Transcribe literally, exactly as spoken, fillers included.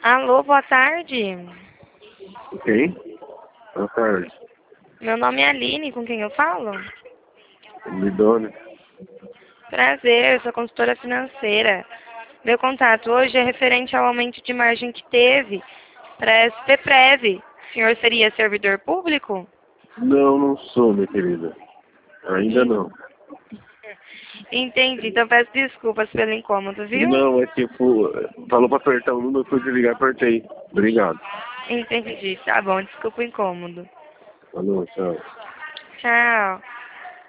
Alô, boa tarde. Quem? Boa tarde. Meu nome é Aline, com quem eu falo? Lidone. Prazer, eu sou consultora financeira. Meu contato hoje é referente ao aumento de margem que teve para a S P Prev. O senhor seria servidor público? Não, não sou, minha querida. Ainda En- não. Entendi, então peço desculpas pelo incômodo, viu? Não, é tipo, falou pra apertar o número, eu fui desligar, apertei. Obrigado. Entendi, tá bom, desculpa o incômodo. Falou, tchau. Tchau.